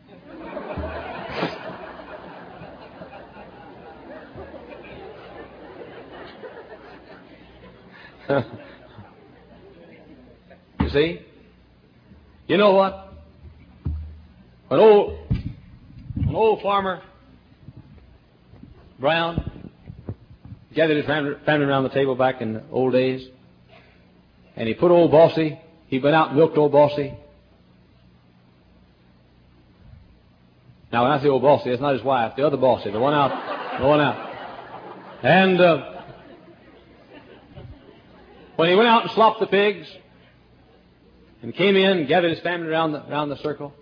You see? You know what? An old, an old farmer, Brown, gathered his family, family around the table back in the old days, and he put old Bossy, he went out and milked old Bossy. Now, when I say old Bossy, it's not his wife, the other Bossy, the one out, the one out. And uh, when he went out and slopped the pigs and came in and gathered his family around the, around the circle,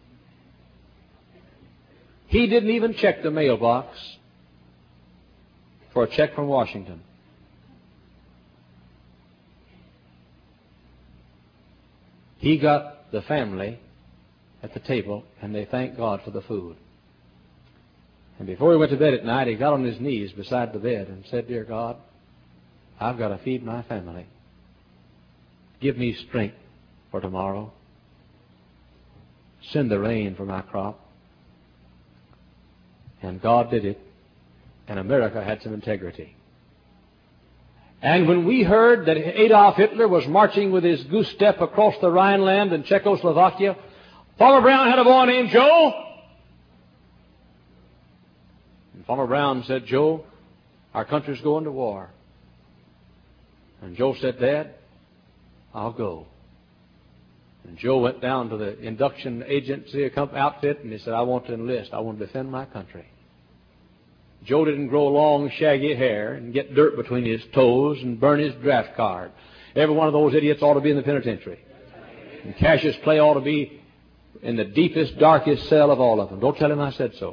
he didn't even check the mailbox for a check from Washington. He got the family at the table, and they thanked God for the food. And before he went to bed at night, he got on his knees beside the bed and said, dear God, I've got to feed my family. Give me strength for tomorrow. Send the rain for my crop. And God did it. And America had some integrity. And when we heard that Adolf Hitler was marching with his goose step across the Rhineland and Czechoslovakia, Farmer Brown had a boy named Joe. And Farmer Brown said, Joe, our country's going to war. And Joe said, Dad, I'll go. And Joe went down to the induction agency outfit, and he said, I want to enlist. I want to defend my country. Joe didn't grow long, shaggy hair and get dirt between his toes and burn his draft card. Every one of those idiots ought to be in the penitentiary. And Cassius Clay ought to be in the deepest, darkest cell of all of them. Don't tell him I said so.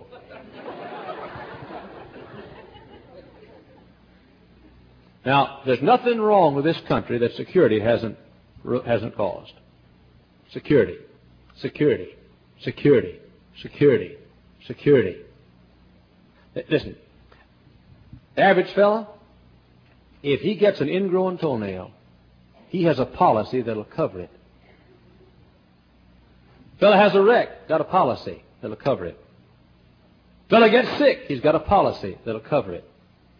Now, there's nothing wrong with this country that security hasn't, hasn't caused. Security, security, security, security, security. Listen, the average fella, if he gets an ingrown toenail, he has a policy that'll cover it. Fella has a wreck, got a policy that'll cover it. Fella gets sick, he's got a policy that'll cover it.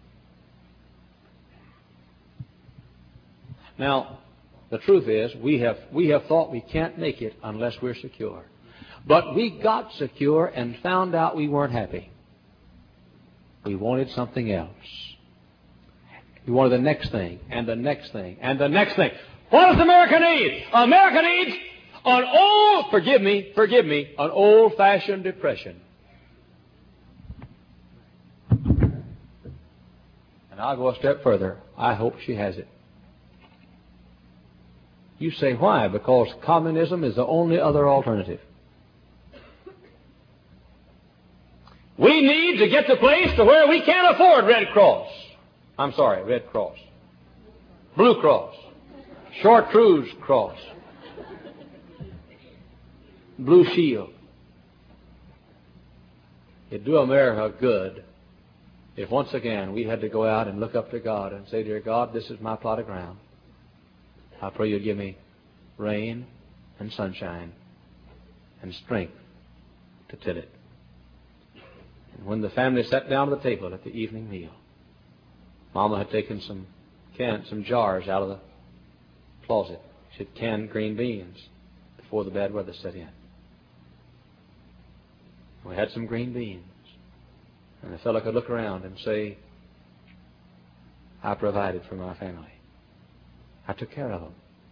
Now, the truth is, we have, we have thought we can't make it unless we're secure. But we got secure and found out we weren't happy. We wanted something else. We wanted the next thing, and the next thing, and the next thing. What does America need? America needs an old, forgive me, forgive me, an old-fashioned depression. And I'll go a step further. I hope she has it. You say, why? Because communism is the only other alternative. We need to get to a place to where we can't afford Red Cross. I'm sorry, Red Cross. Blue Cross. Chartreuse Cross. Blue Shield. It'd do America good if once again we had to go out and look up to God and say, Dear God, this is my plot of ground. I pray you give me rain and sunshine and strength to till it. And when the family sat down at the table at the evening meal, Mama had taken some can, some jars out of the closet. She had canned green beans before the bad weather set in. We had some green beans. And the fellow could look around and say, I provided for my family. I took care of them.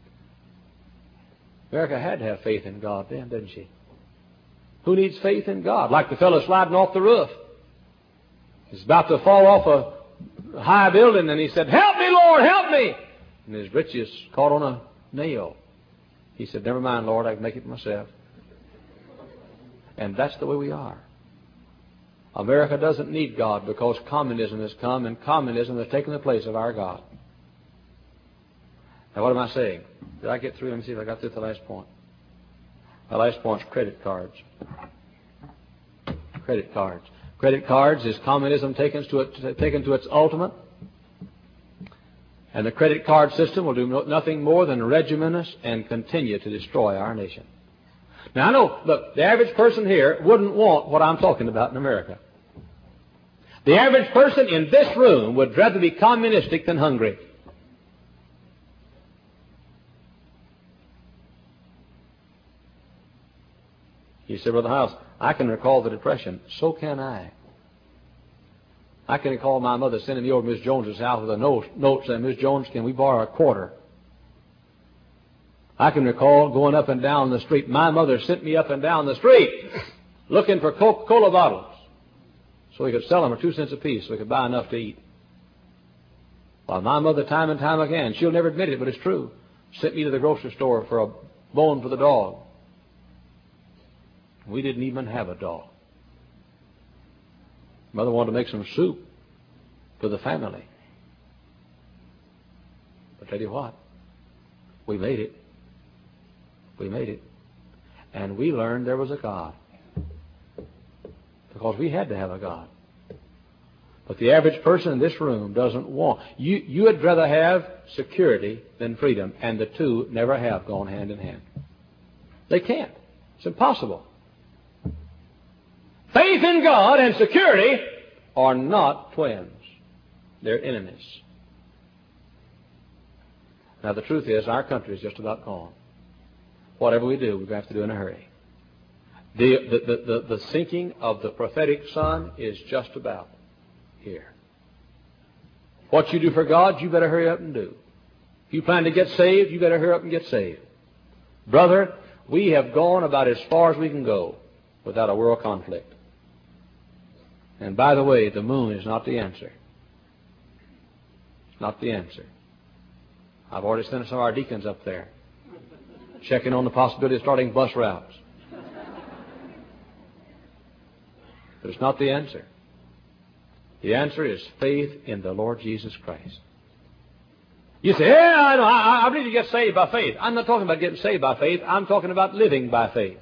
America had to have faith in God then, didn't she? Who needs faith in God? Like the fellow sliding off the roof. He's about to fall off a high building, and he said, Help me, Lord, help me! And his britches caught on a nail. He said, Never mind, Lord, I can make it myself. And that's the way we are. America doesn't need God because communism has come, and communism has taken the place of our God. Now, what am I saying? Did I get through? Let me see if I got through the last point. My last point is credit cards. Credit cards. Credit cards is communism taken to, it, taken to its ultimate. And the credit card system will do no, nothing more than regiment us and continue to destroy our nation. Now, I know, look, the average person here wouldn't want what I'm talking about in America. The average person in this room would rather be communistic than hungry. You said, Brother House, I can recall the Depression. So can I. I can recall my mother sending me over to Miss Jones's house with a note, note saying, Miss Jones, can we borrow a quarter? I can recall going up and down the street. My mother sent me up and down the street looking for Coca-Cola bottles so we could sell them for two cents apiece so we could buy enough to eat. While my mother, time and time again, she'll never admit it, but it's true, sent me to the grocery store for a bone for the dog. We didn't even have a dog. Mother wanted to make some soup for the family. But tell you what, we made it. We made it. And we learned there was a God. Because we had to have a God. But the average person in this room doesn't want. You, you would rather have security than freedom. And the two never have gone hand in hand. They can't. It's impossible. Faith in God and security are not twins. They're enemies. Now, the truth is, our country is just about gone. Whatever we do, we're going to have to do in a hurry. The, the, the, the, the sinking of the prophetic sun is just about. here. What you do for God, you better hurry up and do. If you plan to get saved, you better hurry up and get saved. Brother, we have gone about as far as we can go without a world conflict. And by the way, the moon is not the answer. It's not the answer. I've already sent some of our deacons up there, checking on the possibility of starting bus routes. But it's not the answer. The answer is faith in the Lord Jesus Christ. You say, yeah, I know, I, I believe you get saved by faith. I'm not talking about getting saved by faith. I'm talking about living by faith.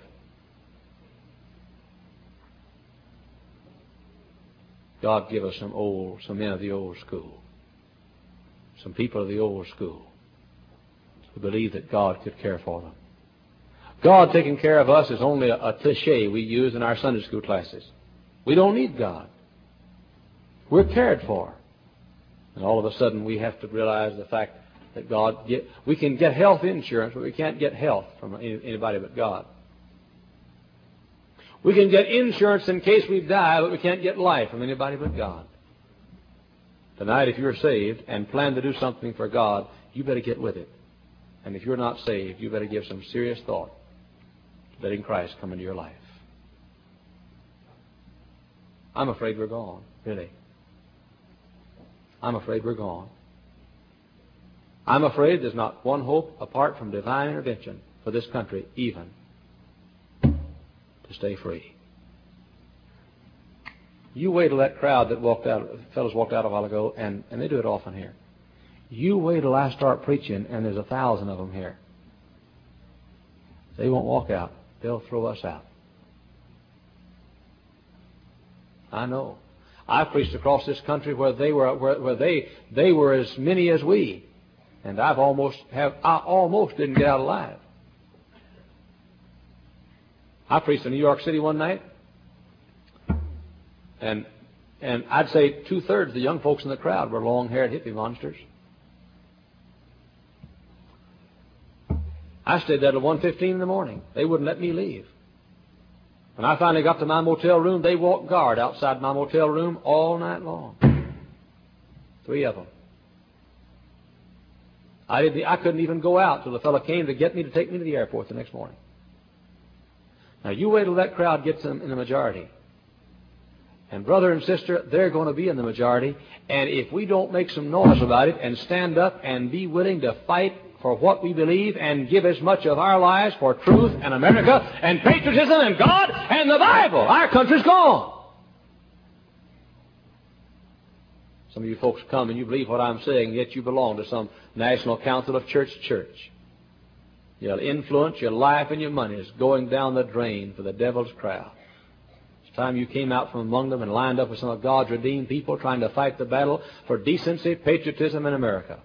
God give us some old, some men of the old school, some people of the old school who believe that God could care for them. God taking care of us is only a, a cliche we use in our Sunday school classes. We don't need God. We're cared for. And all of a sudden we have to realize the fact that God, get, we can get health insurance, but we can't get health from any, anybody but God. We can get insurance in case we die, but we can't get life from anybody but God. Tonight, if you're saved and plan to do something for God, you better get with it. And if you're not saved, you better give some serious thought to letting Christ come into your life. I'm afraid we're gone, really. I'm afraid we're gone. I'm afraid there's not one hope apart from divine intervention for this country, even to stay free. You wait till that crowd that walked out, fellows walked out a while ago, and, and they do it often here. You wait till I start preaching, and there's a thousand of them here. They won't walk out. They'll throw us out. I know. I preached across this country where they were where, where they they were as many as we, and I've almost have I almost didn't get out alive. I preached in New York City one night, and and I'd say two thirds of the young folks in the crowd were long-haired hippie monsters. I stayed there till one fifteen in the morning. They wouldn't let me leave. When I finally got to my motel room, they walked guard outside my motel room all night long. Three of them. I didn't. I couldn't even go out till the fellow came to get me to take me to the airport the next morning. Now you wait till that crowd gets in the majority. And brother and sister, they're going to be in the majority. And if we don't make some noise about it and stand up and be willing to fight for what we believe and give as much of our lives for truth and America and patriotism and God and the Bible, our country's gone. Some of you folks come and you believe what I'm saying, yet you belong to some National Council of Church Church. Your influence, your life, and your money is going down the drain for the devil's crowd. It's time you came out from among them and lined up with some of God's redeemed people trying to fight the battle for decency, patriotism, in America.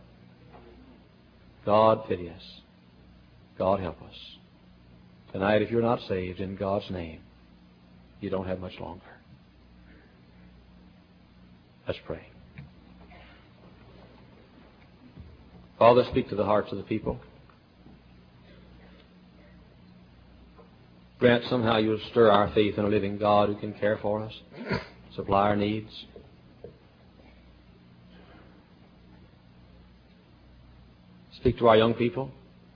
God pity us. God help us. Tonight, if you're not saved in God's name, you don't have much longer. Let's pray. Father, speak to the hearts of the people. Grant somehow you'll stir our faith in a living God who can care for us, supply our needs. Speak to our young people.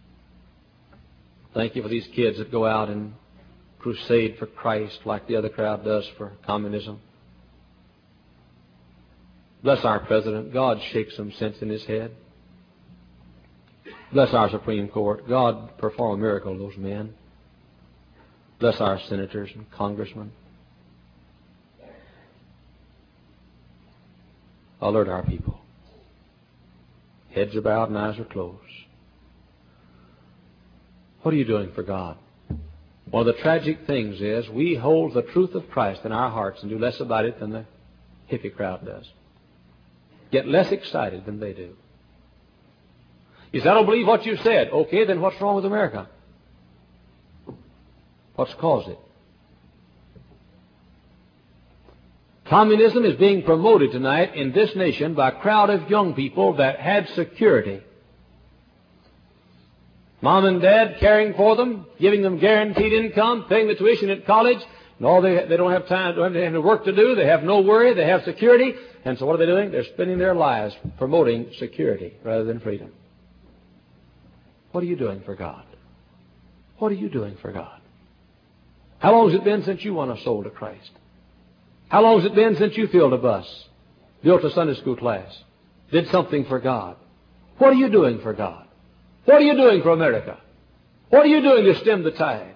Thank you for these kids that go out and crusade for Christ like the other crowd does for communism. Bless our president. God, shake some sense in his head. Bless our Supreme Court. God, perform a miracle in those men. Bless our senators and congressmen. Alert our people. Heads are bowed and eyes are closed. What are you doing for God? One of the tragic things is we hold the truth of Christ in our hearts and do less about it than the hippie crowd does. Get less excited than they do. You say, I don't believe what you said. Okay, then what's wrong with America? What's caused it? Communism is being promoted tonight in this nation by a crowd of young people that had security. Mom and dad caring for them, giving them guaranteed income, paying the tuition at college. No, they, they don't have time, they don't have work to do, they have no worry, they have security, and so what are they doing? They're spending their lives promoting security rather than freedom. What are you doing for God? What are you doing for God? How long has it been since you won a soul to Christ? How long has it been since you filled a bus, built a Sunday school class, did something for God? What are you doing for God? What are you doing for America? What are you doing to stem the tide?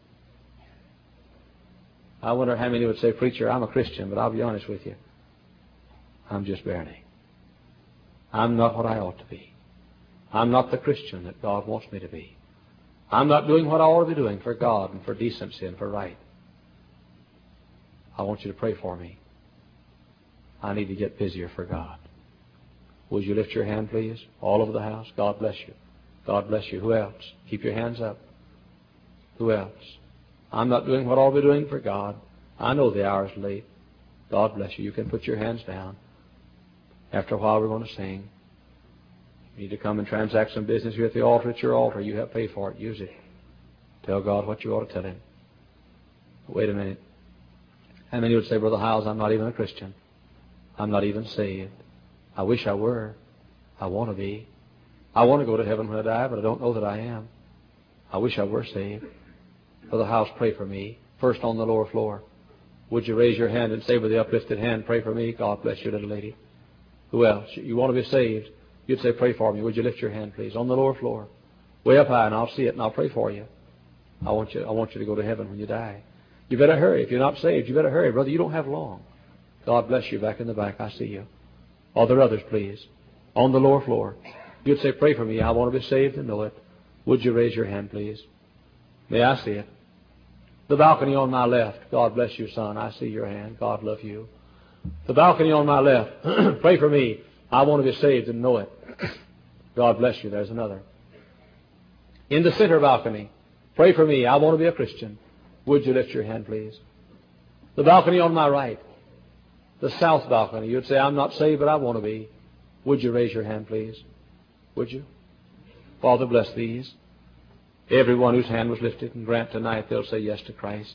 I wonder how many would say, preacher, I'm a Christian, but I'll be honest with you. I'm just barely. I'm not what I ought to be. I'm not the Christian that God wants me to be. I'm not doing what I ought to be doing for God and for decency and for right. I want you to pray for me. I need to get busier for God. Would you lift your hand, please? All over the house. God bless you. God bless you. Who else? Keep your hands up. Who else? I'm not doing what I'll be doing for God. I know the hour's late. God bless you. You can put your hands down. After a while, we're going to sing. You need to come and transact some business here at the altar. At your altar. You have to pay for it. Use it. Tell God what you ought to tell Him. Wait a minute. How many would say, Brother Hiles, I'm not even a Christian. I'm not even saved. I wish I were. I want to be. I want to go to heaven when I die, but I don't know that I am. I wish I were saved. Brother Hiles, pray for me. First on the lower floor. Would you raise your hand and say with the uplifted hand, pray for me? God bless you, little lady. Who else? You want to be saved? You'd say, pray for me. Would you lift your hand, please? On the lower floor. Way up high, and I'll see it, and I'll pray for you. I want you, I want you to go to heaven when you die. You better hurry. If you're not saved, you better hurry. Brother, you don't have long. God bless you back in the back. I see you. Are there others, please? On the lower floor. You'd say, pray for me. I want to be saved and know it. Would you raise your hand, please? May I see it? The balcony on my left. God bless you, son. I see your hand. God love you. The balcony on my left. Pray for me. I want to be saved and know it. God bless you. There's another. In the center balcony. Pray for me. I want to be a Christian. Would you lift your hand, please? The balcony on my right. The south balcony. You'd say, I'm not saved, but I want to be. Would you raise your hand, please? Would you? Father, bless these. Everyone whose hand was lifted, and grant tonight they'll say yes to Christ.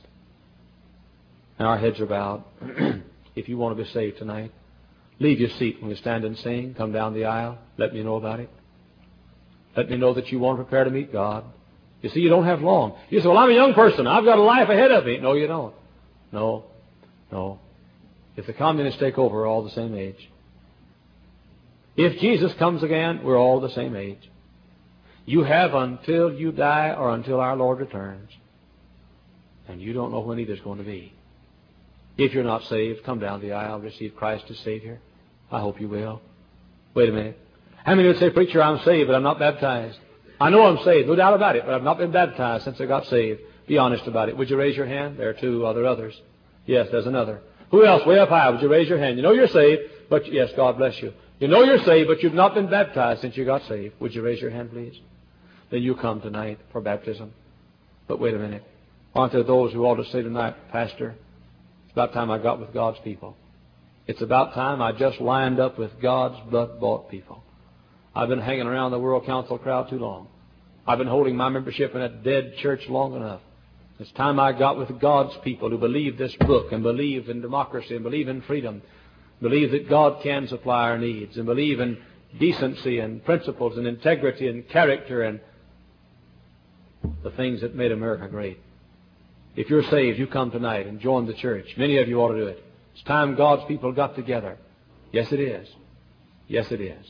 And our heads are bowed. If you want to be saved tonight, leave your seat when we stand and sing. Come down the aisle. Let me know about it. Let me know that you want to prepare to meet God. You see, you don't have long. You say, well, I'm a young person. I've got a life ahead of me. No, you don't. No, no. If the communists take over, we're all the same age. If Jesus comes again, we're all the same age. You have until you die or until our Lord returns. And you don't know when either's going to be. If you're not saved, come down the aisle, receive Christ as Savior. I hope you will. Wait a minute. How many would say, preacher, I'm saved, but I'm not baptized? I know I'm saved, no doubt about it, but I've not been baptized since I got saved. Be honest about it. Would you raise your hand? There are two. Are there others? Yes, there's another. Who else? Way up high. Would you raise your hand? You know you're saved, but yes, God bless you. You know you're saved, but you've not been baptized since you got saved. Would you raise your hand, please? Then you come tonight for baptism. But wait a minute. Aren't there those who ought to say tonight, Pastor, it's about time I got with God's people. It's about time I just lined up with God's blood-bought people. I've been hanging around the World Council crowd too long. I've been holding my membership in a dead church long enough. It's time I got with God's people who believe this book and believe in democracy and believe in freedom, believe that God can supply our needs, and believe in decency and principles and integrity and character and the things that made America great. If you're saved, you come tonight and join the church. Many of you ought to do it. It's time God's people got together. Yes, it is. Yes, it is.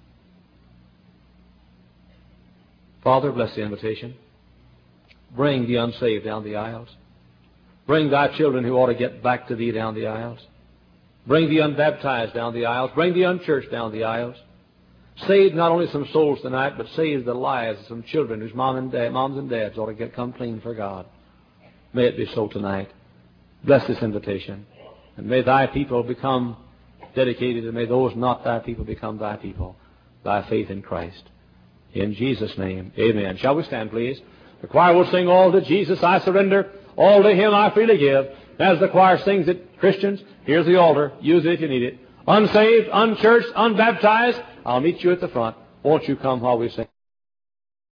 Father, bless the invitation. Bring the unsaved down the aisles. Bring thy children who ought to get back to thee down the aisles. Bring the unbaptized down the aisles. Bring the unchurched down the aisles. Save not only some souls tonight, but save the lives of some children whose mom and dad, moms and dads ought to get come clean for God. May it be so tonight. Bless this invitation. And may thy people become dedicated, and may those not thy people become thy people by faith in Christ. In Jesus' name, amen. Shall we stand, please? The choir will sing, All to Jesus I surrender, all to Him I freely give. As the choir sings it, Christians, here's the altar. Use it if you need it. Unsaved, unchurched, unbaptized, I'll meet you at the front. Won't you come while we sing?